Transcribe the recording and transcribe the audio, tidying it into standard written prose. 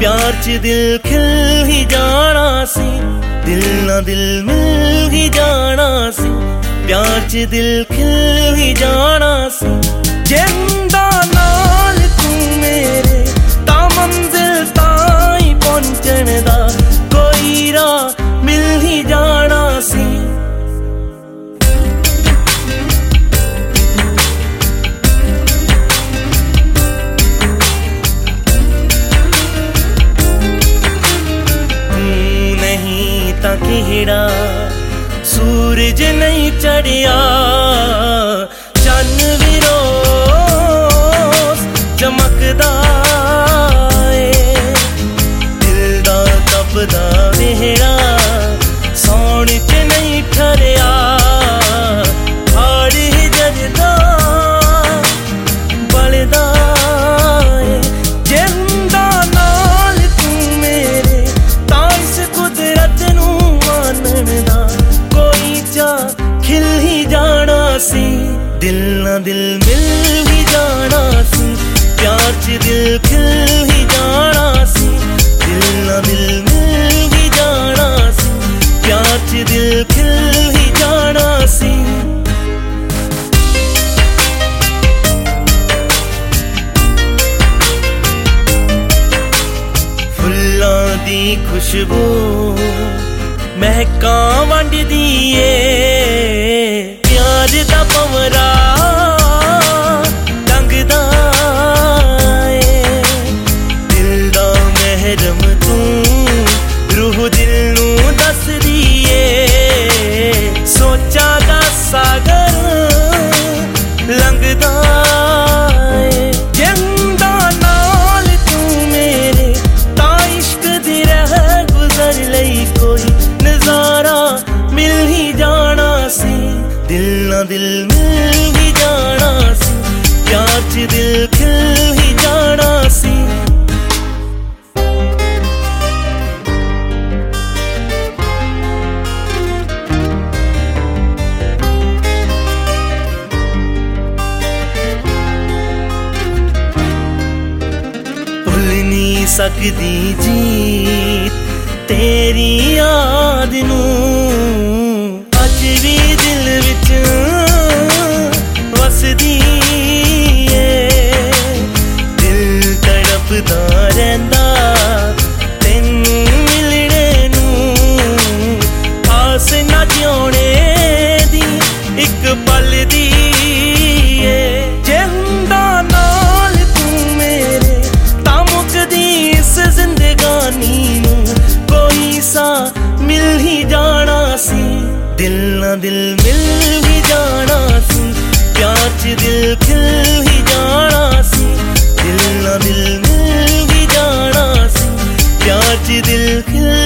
प्यार च दिल खिल ही जाना सी, दिल ना दिल मिल ही जाना सी, प्यार च दिल खिल ही जाना सी। जिंदा नाल तू मेरे ता मंजिल ताई पहुंचण दा कोई राह मिल ही जाना सी। किहड़ा सूरज नहीं चढ़िया, चन्न भी रोज चमकदा ए, दिल दा तपदा वेहड़ा सौण च नहीं ठहरिया, हाड़ ही जजदा बलदा ए। जिंदा नाल तू मेरे तां इस कुदरत नू दा कोई चा खिल ही जाना सी, दिल ना दिल मिल ही जाना सी, प्यार च दिल खिल ही जाना सी, दिल ना दिल मिल ही जाना सी, प्यार च दिल खिल ही जाना सी। फुल्लां दी खुशबू महकां वंडदी ए, प्यार दा भंवरा टंगदा ए, दिल दा महरम तू रूह दिल नू दसदी ए, सोचा दा सागर लंघदा ए। जिंदा नाल तू मेरे तां इश्क दी रह गुजर लई कोई नजारा मिल ही जाना सी, दिल ना दिल मिल ही जाना सी, प्यार च दिल खिल ही जाना सी। भुल नहीं सकदी जीत तेरी याद नू, अज भी दिल विच वसदी ए, दिल तड़पदा रहिंदा तैनू मिलणे नू, आस ना जिउणे दी इक पल दी ए। जिंदा नाल तू मेरे तां मुकदी इस जिंदगानी नू कोई सा मिल ही जाना सी, दिल ना दिल मिल ही जाना सी, प्यार च दिल खिल ही जाना सी, दिल ना दिल मिल ही जाना सी, प्यार च दिल खिल